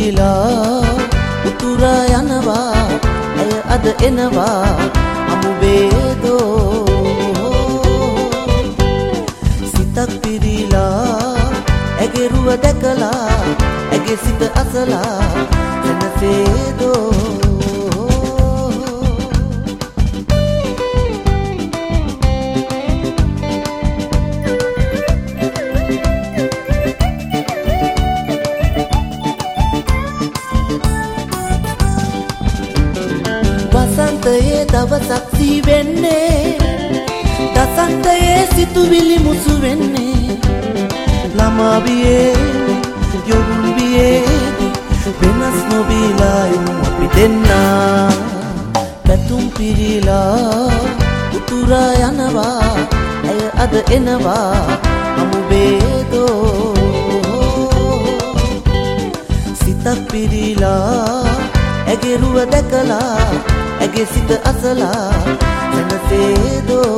පිරීලා උතුරා යනවා ඇය අද එනවා අමුබේදෝ සිතක් පිරීලා ඇගේ රුව දැකලා ඇගේ සිත අසලා සැනසේදෝ වසන්තයේ දවසක් සී වෙන්නේ දසන්තයේ සිතුවිලි මුසු වෙන්නේ ළමා බියේ යොවුන් බියේ වෙනස් නොබීලා අපි දෙන්නා පැතුම් පිරීලා උතුරා යනවා ඇය අද එනවා අමුබේදෝ සිතක් පිරීලා ඇගේ රුව දැකලා ඇගේ සිත අසලා සැනසේදෝ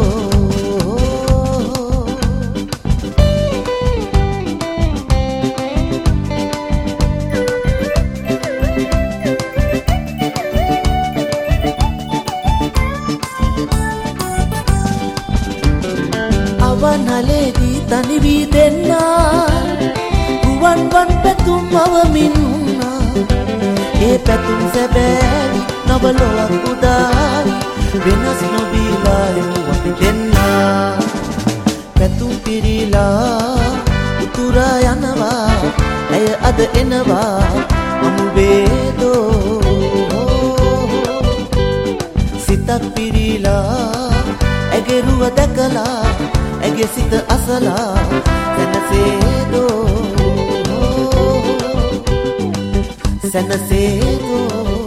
අවනලේදී තනි වී දෙන්නා රුවන් වන් පැතුම් අවමින් ඒ පැතුම් සැබෑවි නවලොවක් උදාවි වෙනස් නොබීලා අපි දෙන්නා පැතුම් පිරීලා උතුරා යනවා ඇය අද එනවා අමුබේදෝ සිතක් පිරීලා ඇගේ රුව දැකලා ඇගේ සිත අසලා සැනසේදෝ සැනසේදෝ